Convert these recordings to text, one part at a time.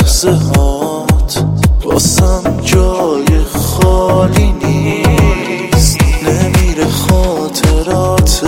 لحظه هات واسم جای خالی نیست. نمیره خاطراتت،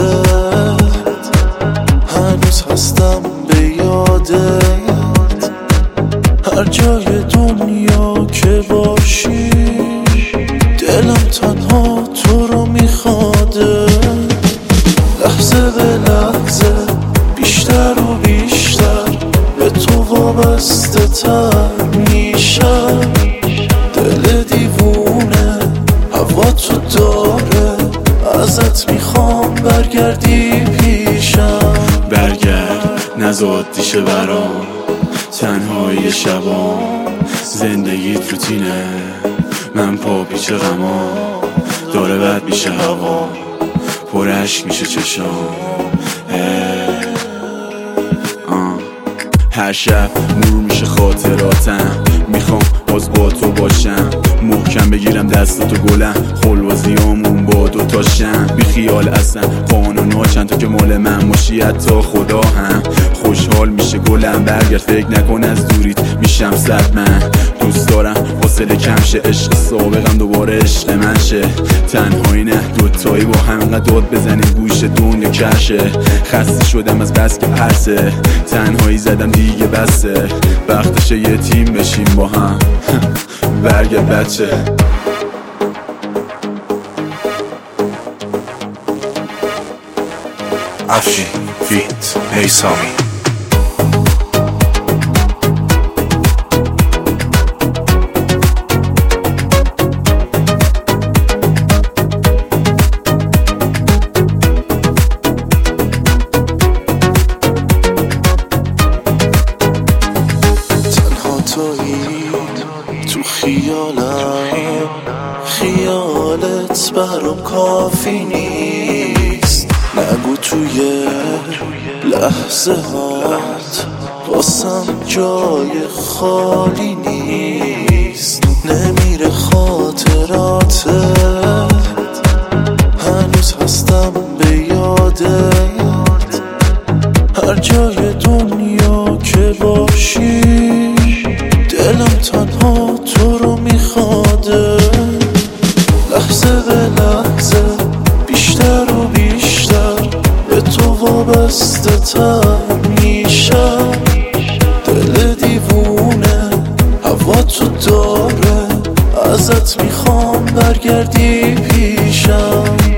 هنوز هستم به یادت. هر جای دنیا که باشی دلم تنها تو رو میخواده. لحظه به لحظه بیشتر و بیشتر به تو وابسته تر میشم. دل دیوونه هوا تو داره، ازت میخوام برگردی پیشم. برگرد نزاد دیشه برام، تنهایی شبام، زندگیت روتینه، من پا پیچ غمام. داره بد میشه هوا، پر عشق میشه چشام. هر شب نور میشه خاطراتم، میخوام باز با تو باشم. محکم بگیرم دستاتو گلم، خلوزیامون با دوتاشم. بی خیال اصلا قانونا چند تا که مال من باشی، حتی خدا هم خوشحال میشه گلم. برگرد فکر نکن از دوریت میشم صد. من دوست دارم فاصله کم شه، عشق سابقم دوباره عشق من شه. تنهایی نه دوتایی با هم داد بزنیم گوش دنیا کشه. خسته شدم از بس که پرسه، تنهایی زدم دیگه بسه. وقتشه یه تیم بشیم با هم برگرد بچه. افشین فیت هیثمی. تو خیالم، خیالت برام کافی نیست. نگو توی لحظه هات واسم جای خالی نیست. نمیره خاطراتت، هنوز هستم به یادت. هر جای دنیا که باشی دلم تنها تو رو میخواده. لحظه به لحظه بیشتر و بیشتر به تو وابسته تر میشم. دل دیوونه هوا تو داره، ازت میخوام برگردی پیشم.